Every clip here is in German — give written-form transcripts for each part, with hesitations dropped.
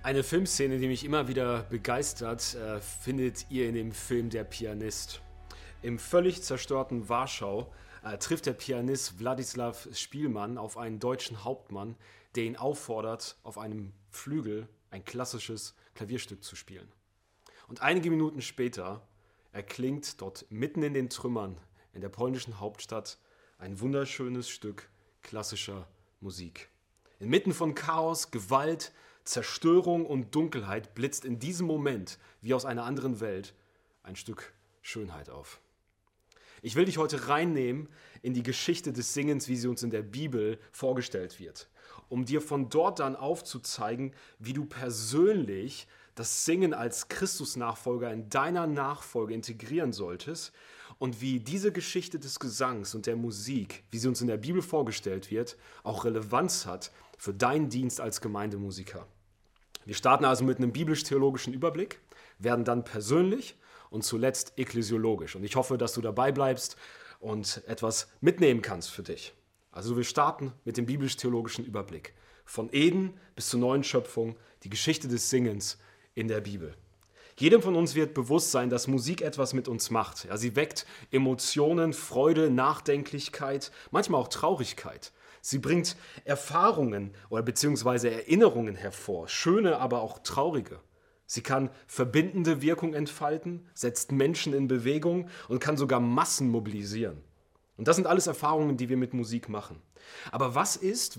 Eine Filmszene, die mich immer wieder begeistert, findet ihr in dem Film Der Pianist. Im völlig zerstörten Warschau trifft der Pianist Władysław Szpilman auf einen deutschen Hauptmann, der ihn auffordert, auf einem Flügel ein klassisches Klavierstück zu spielen. Und einige Minuten später erklingt dort mitten in den Trümmern in der polnischen Hauptstadt ein wunderschönes Stück klassischer Musik. Inmitten von Chaos, Gewalt, Zerstörung und Dunkelheit blitzt in diesem Moment, wie aus einer anderen Welt, ein Stück Schönheit auf. Ich will dich heute reinnehmen in die Geschichte des Singens, wie sie uns in der Bibel vorgestellt wird, um dir von dort dann aufzuzeigen, wie du persönlich das Singen als Christusnachfolger in deiner Nachfolge integrieren solltest und wie diese Geschichte des Gesangs und der Musik, wie sie uns in der Bibel vorgestellt wird, auch Relevanz hat für deinen Dienst als Gemeindemusiker. Wir starten also mit einem biblisch-theologischen Überblick, werden dann persönlich und zuletzt ekklesiologisch. Und ich hoffe, dass du dabei bleibst und etwas mitnehmen kannst für dich. Also wir starten mit dem biblisch-theologischen Überblick. Von Eden bis zur neuen Schöpfung, die Geschichte des Singens in der Bibel. Jedem von uns wird bewusst sein, dass Musik etwas mit uns macht. Ja, sie weckt Emotionen, Freude, Nachdenklichkeit, manchmal auch Traurigkeit. Sie bringt Erfahrungen oder beziehungsweise Erinnerungen hervor, schöne, aber auch traurige. Sie kann verbindende Wirkung entfalten, setzt Menschen in Bewegung und kann sogar Massen mobilisieren. Und das sind alles Erfahrungen, die wir mit Musik machen. Aber was ist,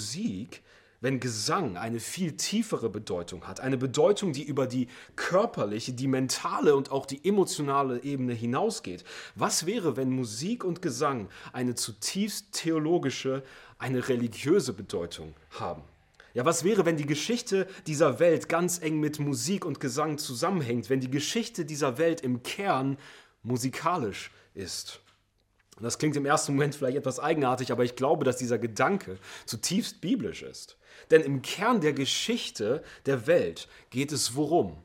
wenn Gesang eine viel tiefere Bedeutung hat, eine Bedeutung, die über die körperliche, die mentale und auch die emotionale Ebene hinausgeht? Was wäre, wenn Musik und Gesang eine zutiefst theologische, eine religiöse Bedeutung haben? Ja, was wäre, wenn die Geschichte dieser Welt ganz eng mit Musik und Gesang zusammenhängt, wenn die Geschichte dieser Welt im Kern musikalisch ist? Und das klingt im ersten Moment vielleicht etwas eigenartig, aber ich glaube, dass dieser Gedanke zutiefst biblisch ist. Denn im Kern der Geschichte der Welt geht es worum?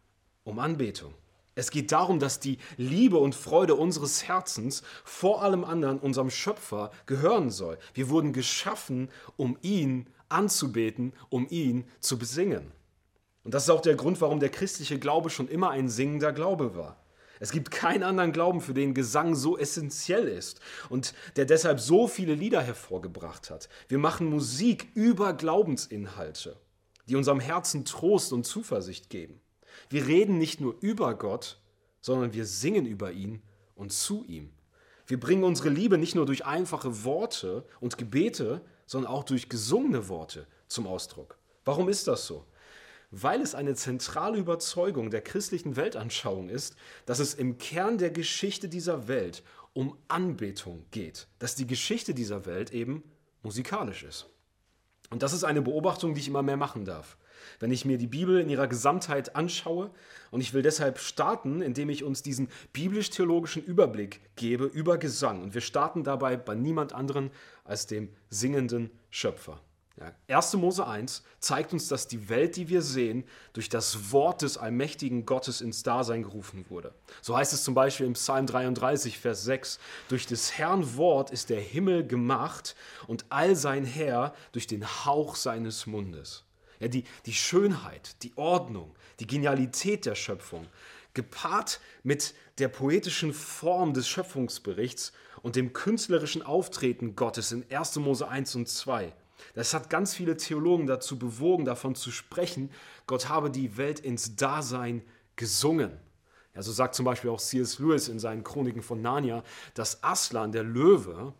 Um Anbetung. Es geht darum, dass die Liebe und Freude unseres Herzens vor allem anderen unserem Schöpfer gehören soll. Wir wurden geschaffen, um ihn anzubeten, um ihn zu besingen. Und das ist auch der Grund, warum der christliche Glaube schon immer ein singender Glaube war. Es gibt keinen anderen Glauben, für den Gesang so essentiell ist und der deshalb so viele Lieder hervorgebracht hat. Wir machen Musik über Glaubensinhalte, die unserem Herzen Trost und Zuversicht geben. Wir reden nicht nur über Gott, sondern wir singen über ihn und zu ihm. Wir bringen unsere Liebe nicht nur durch einfache Worte und Gebete, sondern auch durch gesungene Worte zum Ausdruck. Warum ist das so? Weil es eine zentrale Überzeugung der christlichen Weltanschauung ist, dass es im Kern der Geschichte dieser Welt um Anbetung geht, dass die Geschichte dieser Welt eben musikalisch ist. Und das ist eine Beobachtung, die ich immer mehr machen darf, wenn ich mir die Bibel in ihrer Gesamtheit anschaue. Und ich will deshalb starten, indem ich uns diesen biblisch-theologischen Überblick gebe über Gesang. Und wir starten dabei bei niemand anderen als dem singenden Schöpfer. Ja, 1. Mose 1 zeigt uns, dass die Welt, die wir sehen, durch das Wort des allmächtigen Gottes ins Dasein gerufen wurde. So heißt es zum Beispiel im Psalm 33, Vers 6, durch des Herrn Wort ist der Himmel gemacht und all sein Heer durch den Hauch seines Mundes. Ja, die Schönheit, die Ordnung, die Genialität der Schöpfung, gepaart mit der poetischen Form des Schöpfungsberichts und dem künstlerischen Auftreten Gottes in 1. Mose 1 und 2, das hat ganz viele Theologen dazu bewogen, davon zu sprechen, Gott habe die Welt ins Dasein gesungen. Ja, so sagt zum Beispiel auch C.S. Lewis in seinen Chroniken von Narnia, dass Aslan, der Löwe,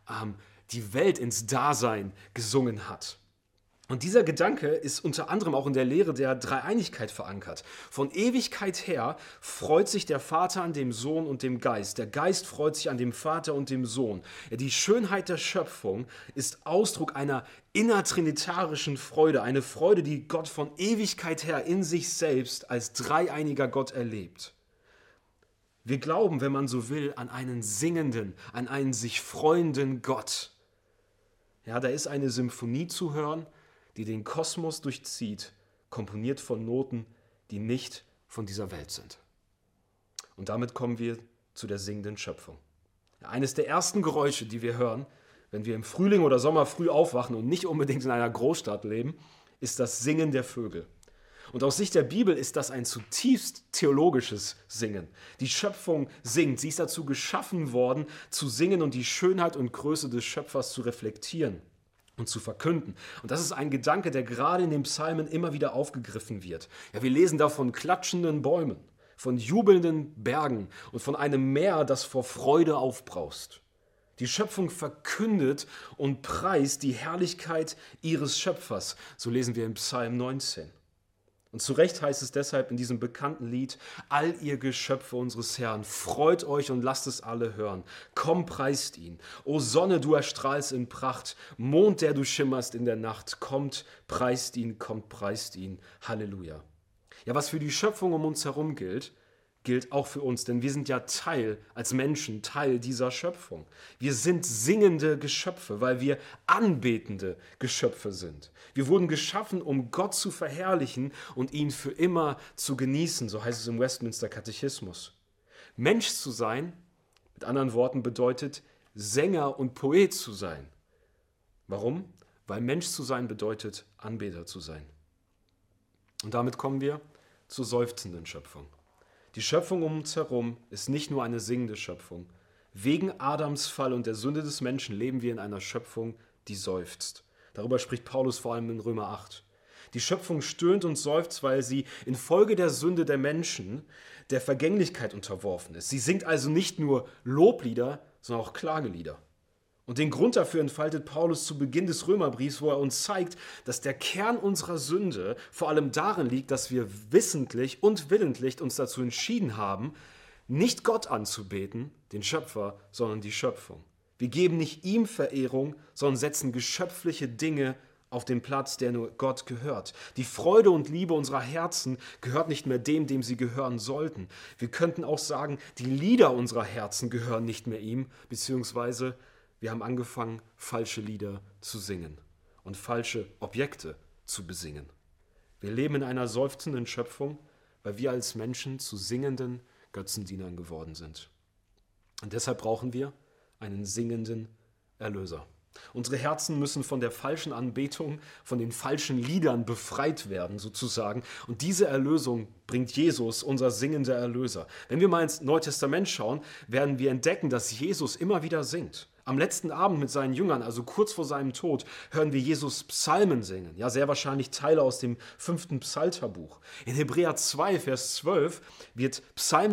die Welt ins Dasein gesungen hat. Und dieser Gedanke ist unter anderem auch in der Lehre der Dreieinigkeit verankert. Von Ewigkeit her freut sich der Vater an dem Sohn und dem Geist. Der Geist freut sich an dem Vater und dem Sohn. Ja, die Schönheit der Schöpfung ist Ausdruck einer innertrinitarischen Freude. Eine Freude, die Gott von Ewigkeit her in sich selbst als dreieiniger Gott erlebt. Wir glauben, wenn man so will, an einen singenden, an einen sich freuenden Gott. Ja, da ist eine Symphonie zu hören, die den Kosmos durchzieht, komponiert von Noten, die nicht von dieser Welt sind. Und damit kommen wir zu der singenden Schöpfung. Eines der ersten Geräusche, die wir hören, wenn wir im Frühling oder Sommer früh aufwachen und nicht unbedingt in einer Großstadt leben, ist das Singen der Vögel. Und aus Sicht der Bibel ist das ein zutiefst theologisches Singen. Die Schöpfung singt. Sie ist dazu geschaffen worden, zu singen und die Schönheit und Größe des Schöpfers zu reflektieren und zu verkünden. Und das ist ein Gedanke, der gerade in den Psalmen immer wieder aufgegriffen wird. Ja, wir lesen da von klatschenden Bäumen, von jubelnden Bergen und von einem Meer, das vor Freude aufbraust. Die Schöpfung verkündet und preist die Herrlichkeit ihres Schöpfers. So lesen wir im Psalm 19. Und zu Recht heißt es deshalb in diesem bekannten Lied: All ihr Geschöpfe unseres Herrn, freut euch und lasst es alle hören. Komm, preist ihn. O Sonne, du erstrahlst in Pracht. Mond, der du schimmerst in der Nacht. Kommt, preist ihn. Halleluja. Ja, was für die Schöpfung um uns herum gilt auch für uns, denn wir sind ja als Menschen Teil dieser Schöpfung. Wir sind singende Geschöpfe, weil wir anbetende Geschöpfe sind. Wir wurden geschaffen, um Gott zu verherrlichen und ihn für immer zu genießen, so heißt es im Westminster Katechismus. Mensch zu sein, mit anderen Worten, bedeutet Sänger und Poet zu sein. Warum? Weil Mensch zu sein bedeutet, Anbeter zu sein. Und damit kommen wir zur seufzenden Schöpfung. Die Schöpfung um uns herum ist nicht nur eine singende Schöpfung. Wegen Adams Fall und der Sünde des Menschen leben wir in einer Schöpfung, die seufzt. Darüber spricht Paulus vor allem in Römer 8. Die Schöpfung stöhnt und seufzt, weil sie infolge der Sünde der Menschen der Vergänglichkeit unterworfen ist. Sie singt also nicht nur Loblieder, sondern auch Klagelieder. Und den Grund dafür entfaltet Paulus zu Beginn des Römerbriefs, wo er uns zeigt, dass der Kern unserer Sünde vor allem darin liegt, dass wir wissentlich und willentlich uns dazu entschieden haben, nicht Gott anzubeten, den Schöpfer, sondern die Schöpfung. Wir geben nicht ihm Verehrung, sondern setzen geschöpfliche Dinge auf den Platz, der nur Gott gehört. Die Freude und Liebe unserer Herzen gehört nicht mehr dem sie gehören sollten. Wir könnten auch sagen, die Lieder unserer Herzen gehören nicht mehr ihm, beziehungsweise wir haben angefangen, falsche Lieder zu singen und falsche Objekte zu besingen. Wir leben in einer seufzenden Schöpfung, weil wir als Menschen zu singenden Götzendienern geworden sind. Und deshalb brauchen wir einen singenden Erlöser. Unsere Herzen müssen von der falschen Anbetung, von den falschen Liedern befreit werden, sozusagen. Und diese Erlösung bringt Jesus, unser singender Erlöser. Wenn wir mal ins Neue Testament schauen, werden wir entdecken, dass Jesus immer wieder singt. Am letzten Abend mit seinen Jüngern, also kurz vor seinem Tod, hören wir Jesus Psalmen singen. Ja, sehr wahrscheinlich Teile aus dem 5. Psalterbuch. In Hebräer 2, Vers 12 wird Psalm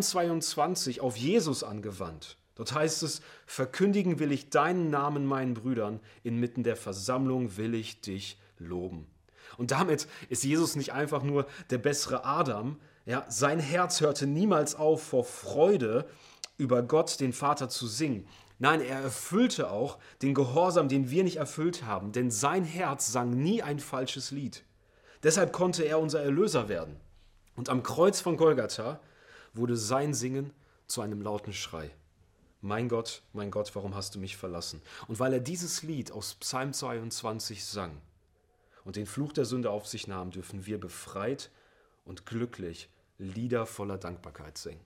22 auf Jesus angewandt. Dort heißt es: Verkündigen will ich deinen Namen meinen Brüdern, inmitten der Versammlung will ich dich loben. Und damit ist Jesus nicht einfach nur der bessere Adam. Ja, sein Herz hörte niemals auf, vor Freude über Gott, den Vater, zu singen. Nein, er erfüllte auch den Gehorsam, den wir nicht erfüllt haben, denn sein Herz sang nie ein falsches Lied. Deshalb konnte er unser Erlöser werden. Und am Kreuz von Golgatha wurde sein Singen zu einem lauten Schrei. Mein Gott, warum hast du mich verlassen? Und weil er dieses Lied aus Psalm 22 sang und den Fluch der Sünde auf sich nahm, dürfen wir befreit und glücklich Lieder voller Dankbarkeit singen.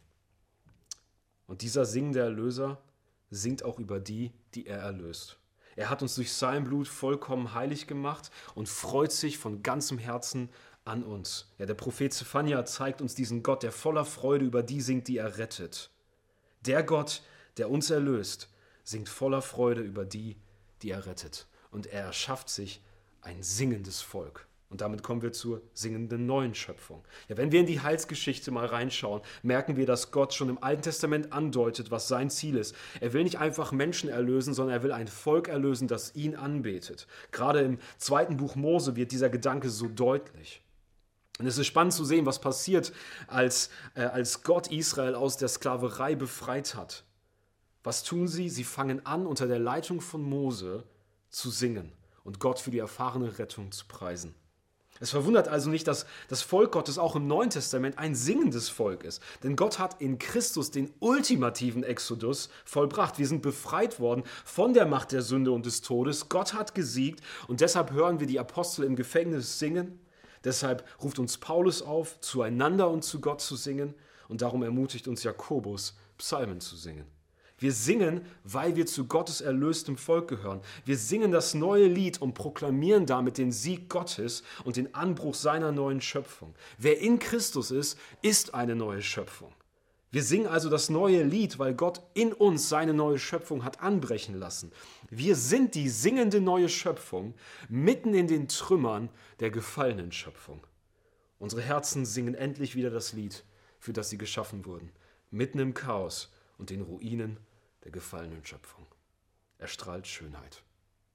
Und dieser singende Erlöser singt auch über die er erlöst. Er hat uns durch sein Blut vollkommen heilig gemacht und freut sich von ganzem Herzen an uns. Ja, der Prophet Zephania zeigt uns diesen Gott, der voller Freude über die singt, die er rettet. Der Gott, der uns erlöst, singt voller Freude über die er rettet. Und er erschafft sich ein singendes Volk. Und damit kommen wir zur singenden neuen Schöpfung. Ja, wenn wir in die Heilsgeschichte mal reinschauen, merken wir, dass Gott schon im Alten Testament andeutet, was sein Ziel ist. Er will nicht einfach Menschen erlösen, sondern er will ein Volk erlösen, das ihn anbetet. Gerade im 2. Buch Mose wird dieser Gedanke so deutlich. Und es ist spannend zu sehen, was passiert, als Gott Israel aus der Sklaverei befreit hat. Was tun sie? Sie fangen an, unter der Leitung von Mose zu singen und Gott für die erfahrene Rettung zu preisen. Es verwundert also nicht, dass das Volk Gottes auch im Neuen Testament ein singendes Volk ist. Denn Gott hat in Christus den ultimativen Exodus vollbracht. Wir sind befreit worden von der Macht der Sünde und des Todes. Gott hat gesiegt und deshalb hören wir die Apostel im Gefängnis singen. Deshalb ruft uns Paulus auf, zueinander und zu Gott zu singen. Und darum ermutigt uns Jakobus, Psalmen zu singen. Wir singen, weil wir zu Gottes erlöstem Volk gehören. Wir singen das neue Lied und proklamieren damit den Sieg Gottes und den Anbruch seiner neuen Schöpfung. Wer in Christus ist, ist eine neue Schöpfung. Wir singen also das neue Lied, weil Gott in uns seine neue Schöpfung hat anbrechen lassen. Wir sind die singende neue Schöpfung mitten in den Trümmern der gefallenen Schöpfung. Unsere Herzen singen endlich wieder das Lied, für das sie geschaffen wurden, mitten im Chaos und den Ruinen der gefallenen Schöpfung. Er strahlt Schönheit.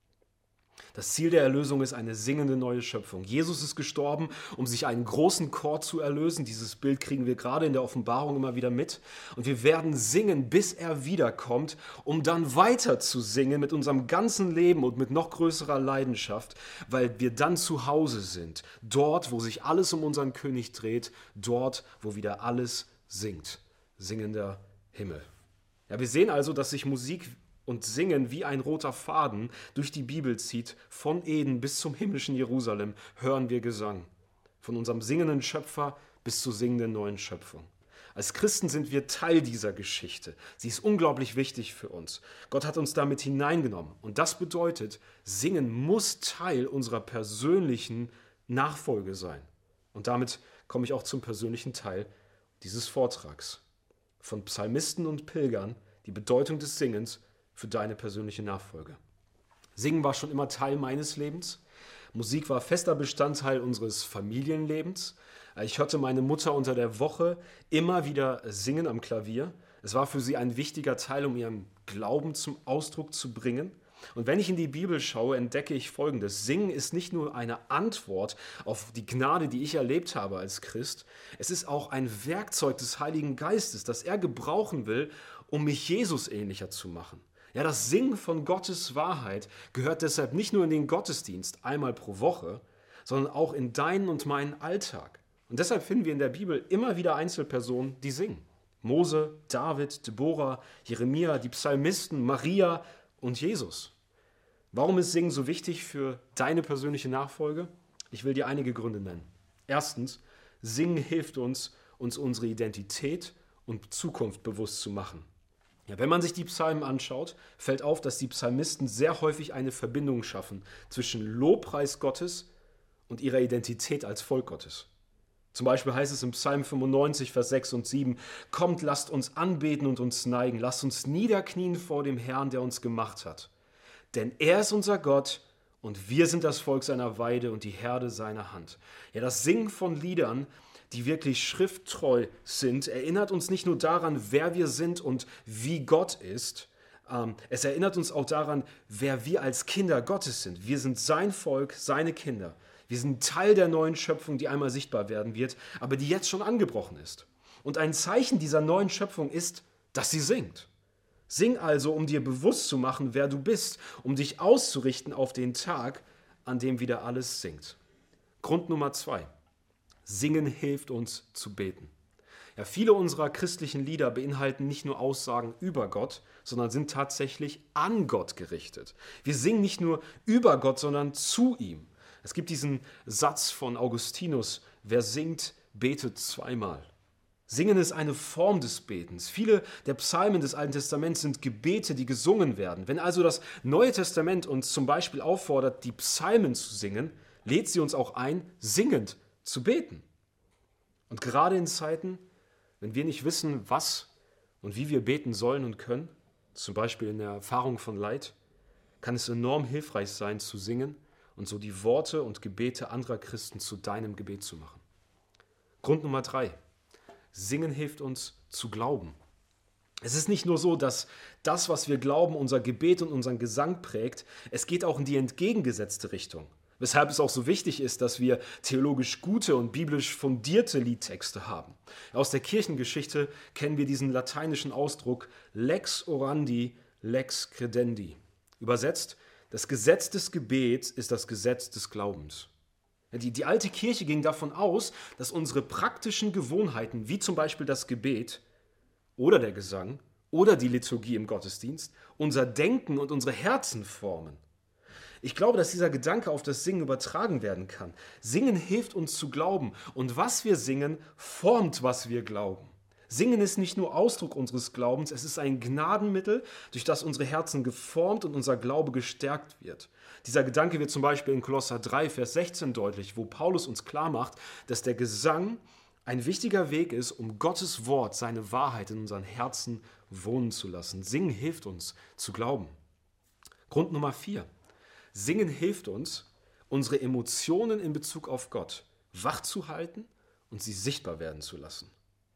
Das Ziel der Erlösung ist eine singende neue Schöpfung. Jesus ist gestorben, um sich einen großen Chor zu erlösen. Dieses Bild kriegen wir gerade in der Offenbarung immer wieder mit. Und wir werden singen, bis er wiederkommt, um dann weiter zu singen mit unserem ganzen Leben und mit noch größerer Leidenschaft, weil wir dann zu Hause sind. Dort, wo sich alles um unseren König dreht, dort, wo wieder alles singt. Singender Himmel. Ja, wir sehen also, dass sich Musik und Singen wie ein roter Faden durch die Bibel zieht. Von Eden bis zum himmlischen Jerusalem hören wir Gesang. Von unserem singenden Schöpfer bis zur singenden neuen Schöpfung. Als Christen sind wir Teil dieser Geschichte. Sie ist unglaublich wichtig für uns. Gott hat uns damit hineingenommen. Und das bedeutet, Singen muss Teil unserer persönlichen Nachfolge sein. Und damit komme ich auch zum persönlichen Teil dieses Vortrags. Von Psalmisten und Pilgern die Bedeutung des Singens für deine persönliche Nachfolge. Singen war schon immer Teil meines Lebens. Musik war fester Bestandteil unseres Familienlebens. Ich hörte meine Mutter unter der Woche immer wieder singen am Klavier. Es war für sie ein wichtiger Teil, um ihren Glauben zum Ausdruck zu bringen. Und wenn ich in die Bibel schaue, entdecke ich Folgendes. Singen ist nicht nur eine Antwort auf die Gnade, die ich erlebt habe als Christ. Es ist auch ein Werkzeug des Heiligen Geistes, das er gebrauchen will, um mich Jesus ähnlicher zu machen. Ja, das Singen von Gottes Wahrheit gehört deshalb nicht nur in den Gottesdienst einmal pro Woche, sondern auch in deinen und meinen Alltag. Und deshalb finden wir in der Bibel immer wieder Einzelpersonen, die singen. Mose, David, Deborah, Jeremia, die Psalmisten, Maria und Jesus. Warum ist Singen so wichtig für deine persönliche Nachfolge? Ich will dir einige Gründe nennen. Erstens, Singen hilft uns unsere Identität und Zukunft bewusst zu machen. Ja, wenn man sich die Psalmen anschaut, fällt auf, dass die Psalmisten sehr häufig eine Verbindung schaffen zwischen Lobpreis Gottes und ihrer Identität als Volk Gottes. Zum Beispiel heißt es im Psalm 95, Vers 6 und 7, Kommt, lasst uns anbeten und uns neigen, lasst uns niederknien vor dem Herrn, der uns gemacht hat. Denn er ist unser Gott und wir sind das Volk seiner Weide und die Herde seiner Hand. Ja, das Singen von Liedern, die wirklich schrifttreu sind, erinnert uns nicht nur daran, wer wir sind und wie Gott ist, es erinnert uns auch daran, wer wir als Kinder Gottes sind. Wir sind sein Volk, seine Kinder. Wir sind Teil der neuen Schöpfung, die einmal sichtbar werden wird, aber die jetzt schon angebrochen ist. Und ein Zeichen dieser neuen Schöpfung ist, dass sie singt. Sing also, um dir bewusst zu machen, wer du bist, um dich auszurichten auf den Tag, an dem wieder alles singt. Grund Nummer 2. Singen hilft uns zu beten. Ja, viele unserer christlichen Lieder beinhalten nicht nur Aussagen über Gott, sondern sind tatsächlich an Gott gerichtet. Wir singen nicht nur über Gott, sondern zu ihm. Es gibt diesen Satz von Augustinus, wer singt, betet zweimal. Singen ist eine Form des Betens. Viele der Psalmen des Alten Testaments sind Gebete, die gesungen werden. Wenn also das Neue Testament uns zum Beispiel auffordert, die Psalmen zu singen, lädt sie uns auch ein, singend zu beten. Und gerade in Zeiten, wenn wir nicht wissen, was und wie wir beten sollen und können, zum Beispiel in der Erfahrung von Leid, kann es enorm hilfreich sein, zu singen und so die Worte und Gebete anderer Christen zu deinem Gebet zu machen. Grund Nummer 3. Singen hilft uns zu glauben. Es ist nicht nur so, dass das, was wir glauben, unser Gebet und unseren Gesang prägt, es geht auch in die entgegengesetzte Richtung. Weshalb es auch so wichtig ist, dass wir theologisch gute und biblisch fundierte Liedtexte haben. Aus der Kirchengeschichte kennen wir diesen lateinischen Ausdruck lex orandi, lex credendi. Übersetzt, das Gesetz des Gebets ist das Gesetz des Glaubens. Die alte Kirche ging davon aus, dass unsere praktischen Gewohnheiten, wie zum Beispiel das Gebet oder der Gesang oder die Liturgie im Gottesdienst, unser Denken und unsere Herzen formen. Ich glaube, dass dieser Gedanke auf das Singen übertragen werden kann. Singen hilft uns zu glauben und was wir singen, formt, was wir glauben. Singen ist nicht nur Ausdruck unseres Glaubens, es ist ein Gnadenmittel, durch das unsere Herzen geformt und unser Glaube gestärkt wird. Dieser Gedanke wird zum Beispiel in Kolosser 3, Vers 16 deutlich, wo Paulus uns klar macht, dass der Gesang ein wichtiger Weg ist, um Gottes Wort, seine Wahrheit in unseren Herzen wohnen zu lassen. Singen hilft uns zu glauben. Grund Nummer 4. Singen hilft uns, unsere Emotionen in Bezug auf Gott wach zu halten und sie sichtbar werden zu lassen.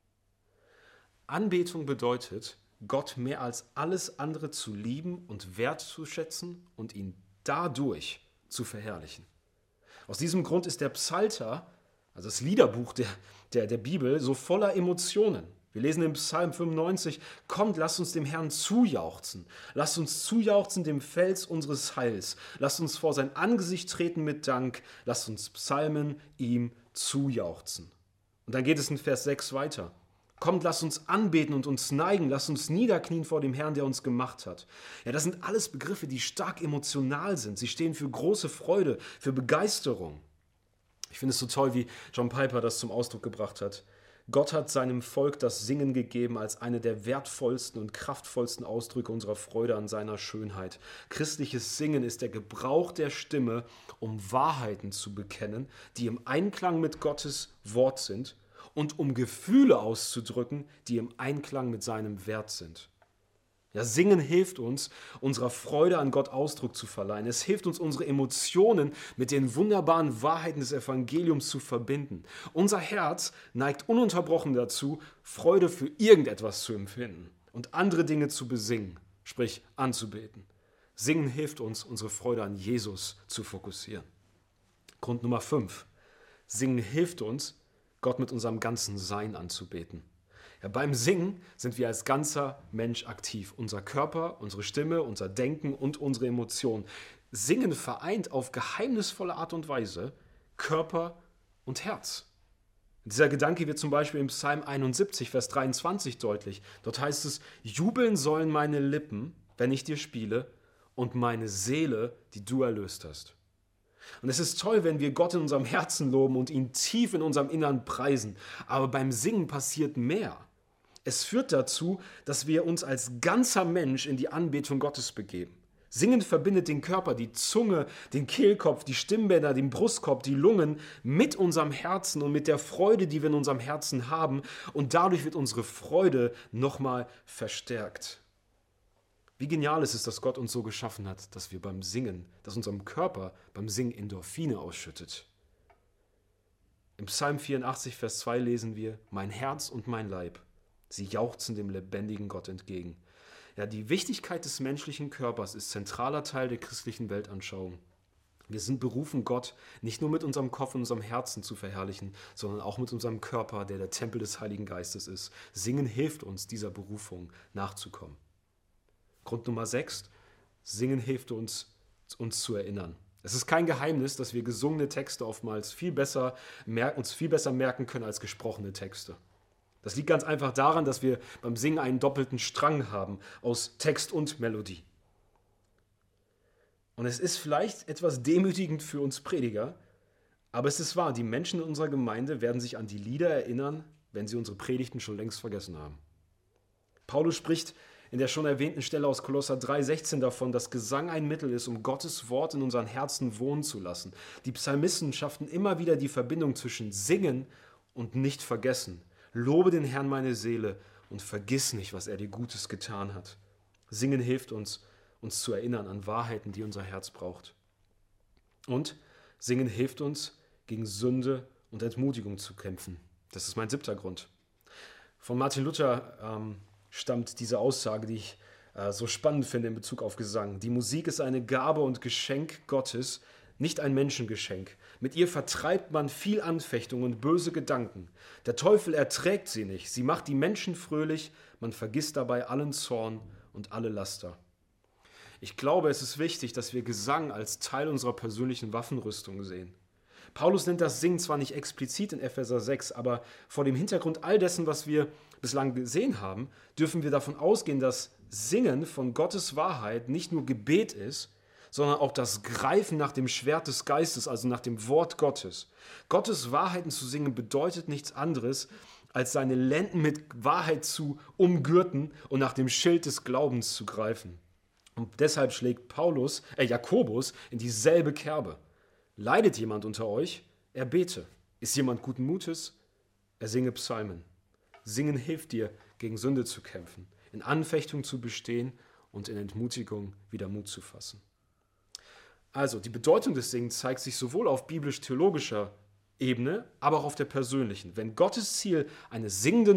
Anbetung bedeutet, Gott mehr als alles andere zu lieben und wertzuschätzen und ihn dadurch zu verherrlichen. Aus diesem Grund ist der Psalter, also das Liederbuch der Bibel, so voller Emotionen. Wir lesen im Psalm 95, kommt, lasst uns dem Herrn zujauchzen. Lasst uns zujauchzen dem Fels unseres Heils. Lasst uns vor sein Angesicht treten mit Dank. Lasst uns psalmen, ihm zujauchzen. Und dann geht es in Vers 6 weiter. Kommt, lasst uns anbeten und uns neigen. Lasst uns niederknien vor dem Herrn, der uns gemacht hat. Ja, das sind alles Begriffe, die stark emotional sind. Sie stehen für große Freude, für Begeisterung. Ich finde es so toll, wie John Piper das zum Ausdruck gebracht hat. Gott hat seinem Volk das Singen gegeben als eine der wertvollsten und kraftvollsten Ausdrücke unserer Freude an seiner Schönheit. Christliches Singen ist der Gebrauch der Stimme, um Wahrheiten zu bekennen, die im Einklang mit Gottes Wort sind und um Gefühle auszudrücken, die im Einklang mit seinem Wert sind. Ja, Singen hilft uns, unserer Freude an Gott Ausdruck zu verleihen. Es hilft uns, unsere Emotionen mit den wunderbaren Wahrheiten des Evangeliums zu verbinden. Unser Herz neigt ununterbrochen dazu, Freude für irgendetwas zu empfinden und andere Dinge zu besingen, sprich anzubeten. Singen hilft uns, unsere Freude an Jesus zu fokussieren. Grund Nummer 5. Singen hilft uns, Gott mit unserem ganzen Sein anzubeten. Ja, beim Singen sind wir als ganzer Mensch aktiv. Unser Körper, unsere Stimme, unser Denken und unsere Emotionen. Singen vereint auf geheimnisvolle Art und Weise Körper und Herz. Dieser Gedanke wird zum Beispiel im Psalm 71, Vers 23 deutlich. Dort heißt es, jubeln sollen meine Lippen, wenn ich dir spiele, und meine Seele, die du erlöst hast. Und es ist toll, wenn wir Gott in unserem Herzen loben und ihn tief in unserem Innern preisen. Aber beim Singen passiert mehr. Es führt dazu, dass wir uns als ganzer Mensch in die Anbetung Gottes begeben. Singen verbindet den Körper, die Zunge, den Kehlkopf, die Stimmbänder, den Brustkorb, die Lungen mit unserem Herzen und mit der Freude, die wir in unserem Herzen haben. Und dadurch wird unsere Freude nochmal verstärkt. Wie genial ist es, dass Gott uns so geschaffen hat, dass wir beim Singen, dass unserem Körper beim Singen Endorphine ausschüttet. Im Psalm 84, Vers 2 lesen wir, mein Herz und mein Leib, sie jauchzen dem lebendigen Gott entgegen. Ja, die Wichtigkeit des menschlichen Körpers ist zentraler Teil der christlichen Weltanschauung. Wir sind berufen, Gott nicht nur mit unserem Kopf und unserem Herzen zu verherrlichen, sondern auch mit unserem Körper, der Tempel des Heiligen Geistes ist. Singen hilft uns, dieser Berufung nachzukommen. Grund Nummer 6, Singen hilft uns zu erinnern. Es ist kein Geheimnis, dass wir gesungene Texte oftmals uns viel besser merken können als gesprochene Texte. Das liegt ganz einfach daran, dass wir beim Singen einen doppelten Strang haben aus Text und Melodie. Und es ist vielleicht etwas demütigend für uns Prediger, aber es ist wahr, die Menschen in unserer Gemeinde werden sich an die Lieder erinnern, wenn sie unsere Predigten schon längst vergessen haben. Paulus spricht in der schon erwähnten Stelle aus Kolosser 3,16 davon, dass Gesang ein Mittel ist, um Gottes Wort in unseren Herzen wohnen zu lassen. Die Psalmisten schafften immer wieder die Verbindung zwischen Singen und nicht vergessen. Lobe den Herrn meine Seele und vergiss nicht, was er dir Gutes getan hat. Singen hilft uns zu erinnern an Wahrheiten, die unser Herz braucht. Und Singen hilft uns, gegen Sünde und Entmutigung zu kämpfen. Das ist mein 7. Grund. Von Martin Luther stammt diese Aussage, die ich so spannend finde in Bezug auf Gesang. Die Musik ist eine Gabe und Geschenk Gottes, nicht ein Menschengeschenk. Mit ihr vertreibt man viel Anfechtung und böse Gedanken. Der Teufel erträgt sie nicht. Sie macht die Menschen fröhlich, man vergisst dabei allen Zorn und alle Laster. Ich glaube, es ist wichtig, dass wir Gesang als Teil unserer persönlichen Waffenrüstung sehen. Paulus nennt das Singen zwar nicht explizit in Epheser 6, aber vor dem Hintergrund all dessen, was wir bislang gesehen haben, dürfen wir davon ausgehen, dass Singen von Gottes Wahrheit nicht nur Gebet ist, sondern auch das Greifen nach dem Schwert des Geistes, also nach dem Wort Gottes. Gottes Wahrheiten zu singen bedeutet nichts anderes, als seine Lenden mit Wahrheit zu umgürten und nach dem Schild des Glaubens zu greifen. Und deshalb schlägt Jakobus in dieselbe Kerbe. Leidet jemand unter euch? Er bete. Ist jemand guten Mutes? Er singe Psalmen. Singen hilft dir, gegen Sünde zu kämpfen, in Anfechtung zu bestehen und in Entmutigung wieder Mut zu fassen. Also, die Bedeutung des Singens zeigt sich sowohl auf biblisch-theologischer Ebene, aber auch auf der persönlichen. Wenn Gottes Ziel eine singende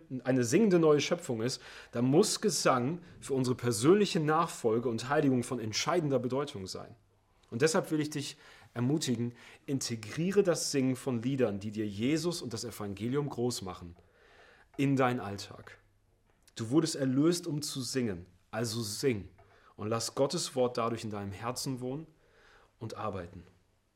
neue Schöpfung ist, dann muss Gesang für unsere persönliche Nachfolge und Heiligung von entscheidender Bedeutung sein. Und deshalb will ich dich ermutigen, integriere das Singen von Liedern, die dir Jesus und das Evangelium groß machen, in deinen Alltag. Du wurdest erlöst, um zu singen, also sing und lass Gottes Wort dadurch in deinem Herzen wohnen und arbeiten.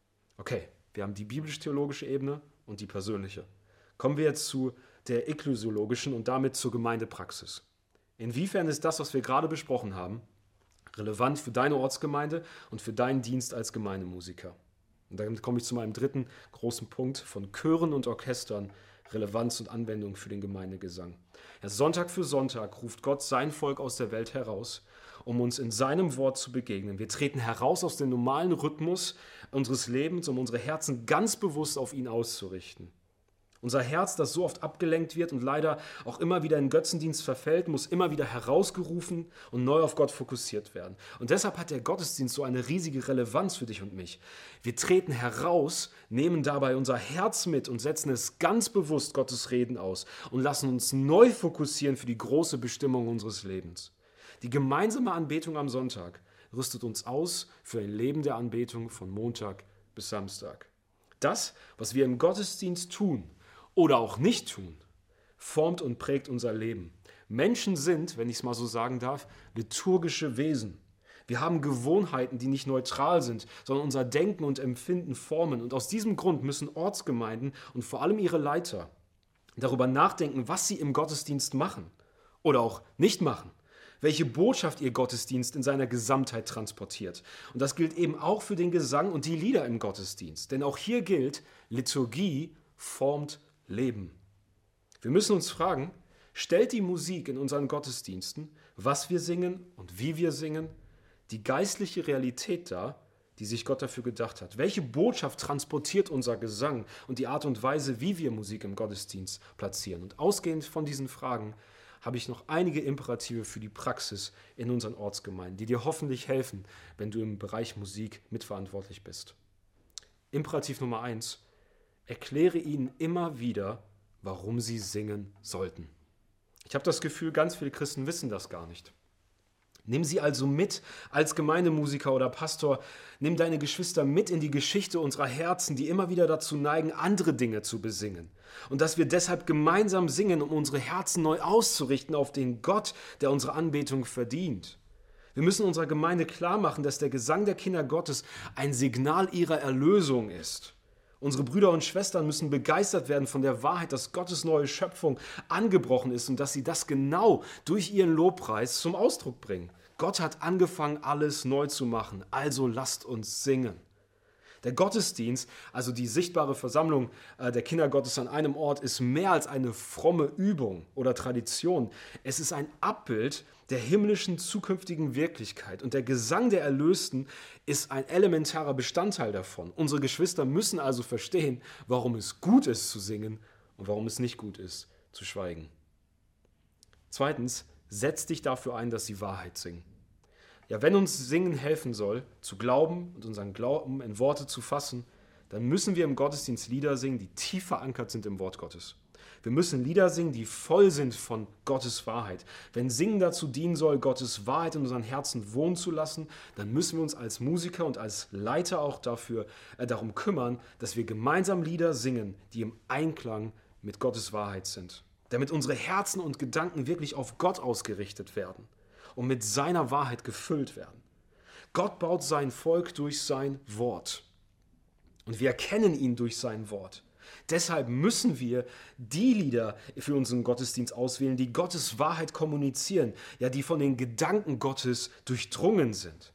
Okay, wir haben die biblisch-theologische Ebene und die persönliche. Kommen wir jetzt zu der ekklesiologischen und damit zur Gemeindepraxis. Inwiefern ist das, was wir gerade besprochen haben, relevant für deine Ortsgemeinde und für deinen Dienst als Gemeindemusiker? Und damit komme ich zu meinem dritten großen Punkt von Chören und Orchestern, Relevanz und Anwendung für den Gemeindegesang. Ja, Sonntag für Sonntag ruft Gott sein Volk aus der Welt heraus, um uns in seinem Wort zu begegnen. Wir treten heraus aus dem normalen Rhythmus unseres Lebens, um unsere Herzen ganz bewusst auf ihn auszurichten. Unser Herz, das so oft abgelenkt wird und leider auch immer wieder in Götzendienst verfällt, muss immer wieder herausgerufen und neu auf Gott fokussiert werden. Und deshalb hat der Gottesdienst so eine riesige Relevanz für dich und mich. Wir treten heraus, nehmen dabei unser Herz mit und setzen es ganz bewusst Gottes Reden aus und lassen uns neu fokussieren für die große Bestimmung unseres Lebens. Die gemeinsame Anbetung am Sonntag rüstet uns aus für ein Leben der Anbetung von Montag bis Samstag. Das, was wir im Gottesdienst tun oder auch nicht tun, formt und prägt unser Leben. Menschen sind, wenn ich es mal so sagen darf, liturgische Wesen. Wir haben Gewohnheiten, die nicht neutral sind, sondern unser Denken und Empfinden formen. Und aus diesem Grund müssen Ortsgemeinden und vor allem ihre Leiter darüber nachdenken, was sie im Gottesdienst machen oder auch nicht machen. Welche Botschaft ihr Gottesdienst in seiner Gesamtheit transportiert. Und das gilt eben auch für den Gesang und die Lieder im Gottesdienst. Denn auch hier gilt, Liturgie formt Leben. Wir müssen uns fragen, stellt die Musik in unseren Gottesdiensten, was wir singen und wie wir singen, die geistliche Realität dar, die sich Gott dafür gedacht hat? Welche Botschaft transportiert unser Gesang und die Art und Weise, wie wir Musik im Gottesdienst platzieren? Und ausgehend von diesen Fragen habe ich noch einige Imperative für die Praxis in unseren Ortsgemeinden, die dir hoffentlich helfen, wenn du im Bereich Musik mitverantwortlich bist. Imperativ Nummer 1: Erkläre ihnen immer wieder, warum sie singen sollten. Ich habe das Gefühl, ganz viele Christen wissen das gar nicht. Nimm sie also mit als Gemeindemusiker oder Pastor. Nimm deine Geschwister mit in die Geschichte unserer Herzen, die immer wieder dazu neigen, andere Dinge zu besingen. Und dass wir deshalb gemeinsam singen, um unsere Herzen neu auszurichten auf den Gott, der unsere Anbetung verdient. Wir müssen unserer Gemeinde klar machen, dass der Gesang der Kinder Gottes ein Signal ihrer Erlösung ist. Unsere Brüder und Schwestern müssen begeistert werden von der Wahrheit, dass Gottes neue Schöpfung angebrochen ist und dass sie das genau durch ihren Lobpreis zum Ausdruck bringen. Gott hat angefangen, alles neu zu machen, also lasst uns singen. Der Gottesdienst, also die sichtbare Versammlung der Kinder Gottes an einem Ort, ist mehr als eine fromme Übung oder Tradition. Es ist ein Abbild der himmlischen zukünftigen Wirklichkeit und der Gesang der Erlösten ist ein elementarer Bestandteil davon. Unsere Geschwister müssen also verstehen, warum es gut ist zu singen und warum es nicht gut ist zu schweigen. Zweitens, setz dich dafür ein, dass sie Wahrheit singen. Ja, wenn uns Singen helfen soll, zu glauben und unseren Glauben in Worte zu fassen, dann müssen wir im Gottesdienst Lieder singen, die tief verankert sind im Wort Gottes. Wir müssen Lieder singen, die voll sind von Gottes Wahrheit. Wenn Singen dazu dienen soll, Gottes Wahrheit in unseren Herzen wohnen zu lassen, dann müssen wir uns als Musiker und als Leiter auch darum kümmern, dass wir gemeinsam Lieder singen, die im Einklang mit Gottes Wahrheit sind. Damit unsere Herzen und Gedanken wirklich auf Gott ausgerichtet werden und mit seiner Wahrheit gefüllt werden. Gott baut sein Volk durch sein Wort. Und wir erkennen ihn durch sein Wort. Deshalb müssen wir die Lieder für unseren Gottesdienst auswählen, die Gottes Wahrheit kommunizieren, ja, die von den Gedanken Gottes durchdrungen sind.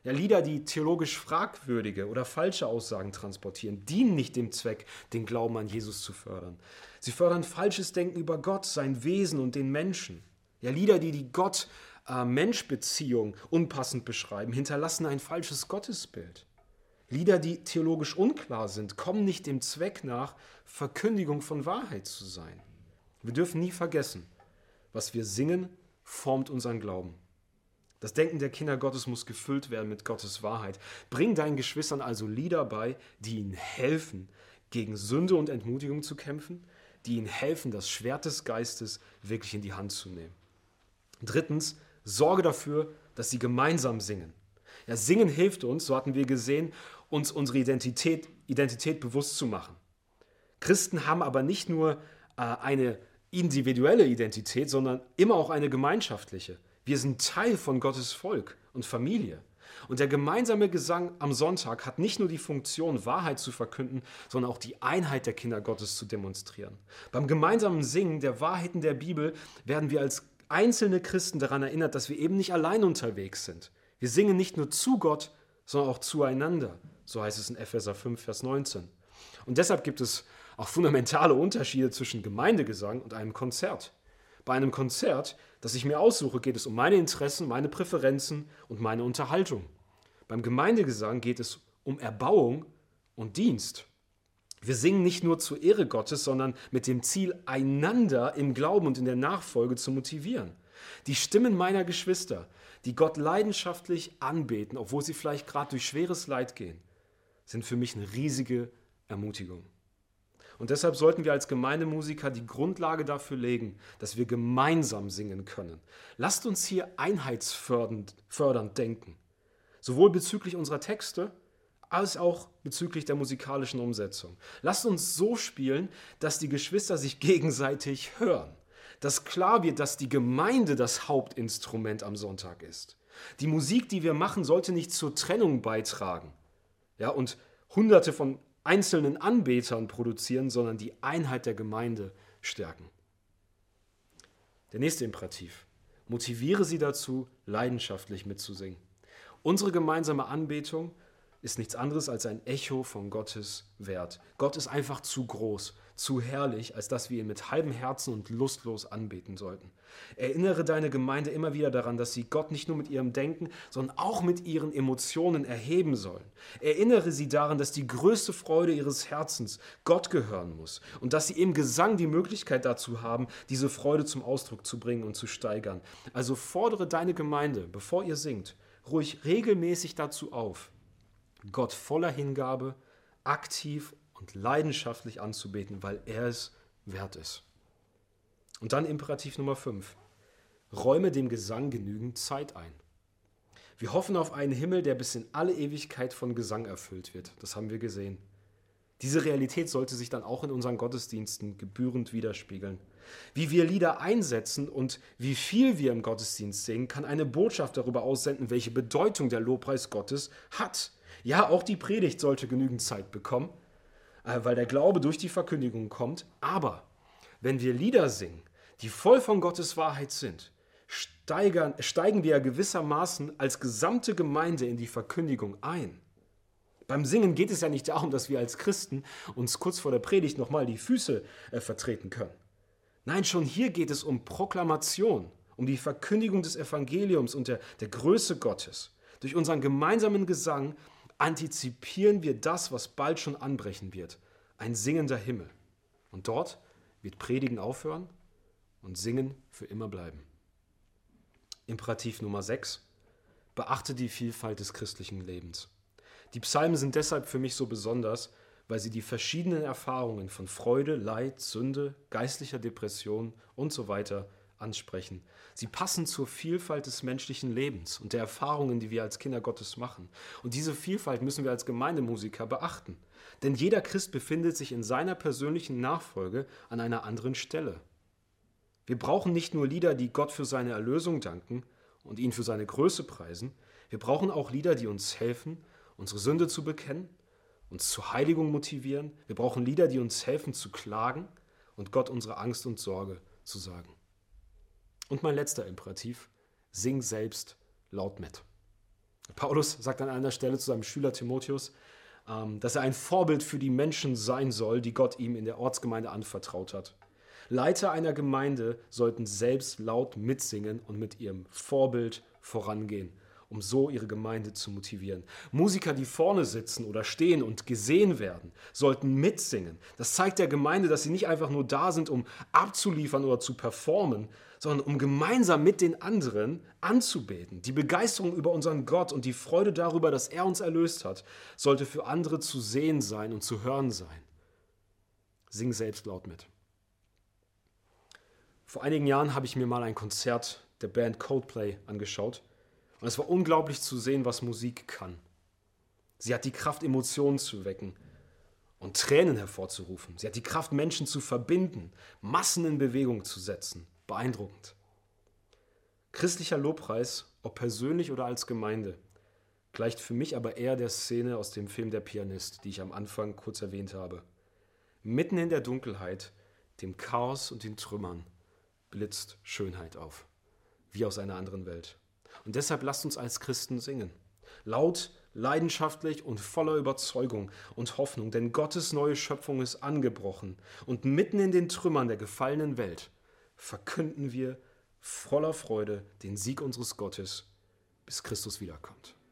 Ja, Lieder, die theologisch fragwürdige oder falsche Aussagen transportieren, dienen nicht dem Zweck, den Glauben an Jesus zu fördern. Sie fördern falsches Denken über Gott, sein Wesen und den Menschen. Ja, Lieder, die die Gott-Mensch-Beziehung unpassend beschreiben, hinterlassen ein falsches Gottesbild. Lieder, die theologisch unklar sind, kommen nicht dem Zweck nach, Verkündigung von Wahrheit zu sein. Wir dürfen nie vergessen, was wir singen, formt unseren Glauben. Das Denken der Kinder Gottes muss gefüllt werden mit Gottes Wahrheit. Bring deinen Geschwistern also Lieder bei, die ihnen helfen, gegen Sünde und Entmutigung zu kämpfen, die ihnen helfen, das Schwert des Geistes wirklich in die Hand zu nehmen. Drittens, sorge dafür, dass sie gemeinsam singen. Ja, Singen hilft uns, so hatten wir gesehen, uns unsere Identität bewusst zu machen. Christen haben aber nicht nur eine individuelle Identität, sondern immer auch eine gemeinschaftliche. Wir sind Teil von Gottes Volk und Familie. Und der gemeinsame Gesang am Sonntag hat nicht nur die Funktion, Wahrheit zu verkünden, sondern auch die Einheit der Kinder Gottes zu demonstrieren. Beim gemeinsamen Singen der Wahrheiten der Bibel werden wir als einzelne Christen daran erinnert, dass wir eben nicht allein unterwegs sind. Wir singen nicht nur zu Gott, sondern auch zueinander. So heißt es in Epheser 5, Vers 19. Und deshalb gibt es auch fundamentale Unterschiede zwischen Gemeindegesang und einem Konzert. Bei einem Konzert, das ich mir aussuche, geht es um meine Interessen, meine Präferenzen und meine Unterhaltung. Beim Gemeindegesang geht es um Erbauung und Dienst. Wir singen nicht nur zur Ehre Gottes, sondern mit dem Ziel, einander im Glauben und in der Nachfolge zu motivieren. Die Stimmen meiner Geschwister, die Gott leidenschaftlich anbeten, obwohl sie vielleicht gerade durch schweres Leid gehen, sind für mich eine riesige Ermutigung. Und deshalb sollten wir als Gemeindemusiker die Grundlage dafür legen, dass wir gemeinsam singen können. Lasst uns hier einheitsfördernd denken, sowohl bezüglich unserer Texte als auch bezüglich der musikalischen Umsetzung. Lasst uns so spielen, dass die Geschwister sich gegenseitig hören, dass klar wird, dass die Gemeinde das Hauptinstrument am Sonntag ist. Die Musik, die wir machen, sollte nicht zur Trennung beitragen, ja, und Hunderte von einzelnen Anbetern produzieren, sondern die Einheit der Gemeinde stärken. Der nächste Imperativ. Motiviere sie dazu, leidenschaftlich mitzusingen. Unsere gemeinsame Anbetung ist nichts anderes als ein Echo von Gottes Wert. Gott ist einfach zu groß, zu herrlich, als dass wir ihn mit halbem Herzen und lustlos anbeten sollten. Erinnere deine Gemeinde immer wieder daran, dass sie Gott nicht nur mit ihrem Denken, sondern auch mit ihren Emotionen erheben sollen. Erinnere sie daran, dass die größte Freude ihres Herzens Gott gehören muss und dass sie im Gesang die Möglichkeit dazu haben, diese Freude zum Ausdruck zu bringen und zu steigern. Also fordere deine Gemeinde, bevor ihr singt, ruhig regelmäßig dazu auf, Gott voller Hingabe, aktiv und leidenschaftlich anzubeten, weil er es wert ist. Und dann Imperativ Nummer 5. Räume dem Gesang genügend Zeit ein. Wir hoffen auf einen Himmel, der bis in alle Ewigkeit von Gesang erfüllt wird. Das haben wir gesehen. Diese Realität sollte sich dann auch in unseren Gottesdiensten gebührend widerspiegeln. Wie wir Lieder einsetzen und wie viel wir im Gottesdienst singen, kann eine Botschaft darüber aussenden, welche Bedeutung der Lobpreis Gottes hat. Ja, auch die Predigt sollte genügend Zeit bekommen, weil der Glaube durch die Verkündigung kommt. Aber wenn wir Lieder singen, die voll von Gottes Wahrheit sind, steigen wir gewissermaßen als gesamte Gemeinde in die Verkündigung ein. Beim Singen geht es ja nicht darum, dass wir als Christen uns kurz vor der Predigt nochmal die Füße vertreten können. Nein, schon hier geht es um Proklamation, um die Verkündigung des Evangeliums und der Größe Gottes. Durch unseren gemeinsamen Gesang antizipieren wir das, was bald schon anbrechen wird. Ein singender Himmel. Und dort wird Predigen aufhören und Singen für immer bleiben. Imperativ Nummer 6. Beachte die Vielfalt des christlichen Lebens. Die Psalmen sind deshalb für mich so besonders, weil sie die verschiedenen Erfahrungen von Freude, Leid, Sünde, geistlicher Depression und so weiter ansprechen. Sie passen zur Vielfalt des menschlichen Lebens und der Erfahrungen, die wir als Kinder Gottes machen. Und diese Vielfalt müssen wir als Gemeindemusiker beachten. Denn jeder Christ befindet sich in seiner persönlichen Nachfolge an einer anderen Stelle. Wir brauchen nicht nur Lieder, die Gott für seine Erlösung danken und ihn für seine Größe preisen. Wir brauchen auch Lieder, die uns helfen, unsere Sünde zu bekennen, uns zur Heiligung motivieren. Wir brauchen Lieder, die uns helfen zu klagen und Gott unsere Angst und Sorge zu sagen. Und mein letzter Imperativ, sing selbst laut mit. Paulus sagt an einer Stelle zu seinem Schüler Timotheus, dass er ein Vorbild für die Menschen sein soll, die Gott ihm in der Ortsgemeinde anvertraut hat. Leiter einer Gemeinde sollten selbst laut mitsingen und mit ihrem Vorbild vorangehen, um so ihre Gemeinde zu motivieren. Musiker, die vorne sitzen oder stehen und gesehen werden, sollten mitsingen. Das zeigt der Gemeinde, dass sie nicht einfach nur da sind, um abzuliefern oder zu performen, sondern um gemeinsam mit den anderen anzubeten. Die Begeisterung über unseren Gott und die Freude darüber, dass er uns erlöst hat, sollte für andere zu sehen sein und zu hören sein. Sing selbst laut mit. Vor einigen Jahren habe ich mir mal ein Konzert der Band Coldplay angeschaut und es war unglaublich zu sehen, was Musik kann. Sie hat die Kraft, Emotionen zu wecken und Tränen hervorzurufen. Sie hat die Kraft, Menschen zu verbinden, Massen in Bewegung zu setzen. Beeindruckend. Christlicher Lobpreis, ob persönlich oder als Gemeinde, gleicht für mich aber eher der Szene aus dem Film Der Pianist, die ich am Anfang kurz erwähnt habe. Mitten in der Dunkelheit, dem Chaos und den Trümmern blitzt Schönheit auf, wie aus einer anderen Welt. Und deshalb lasst uns als Christen singen. Laut, leidenschaftlich und voller Überzeugung und Hoffnung, denn Gottes neue Schöpfung ist angebrochen. Und mitten in den Trümmern der gefallenen Welt verkünden wir voller Freude den Sieg unseres Gottes, bis Christus wiederkommt.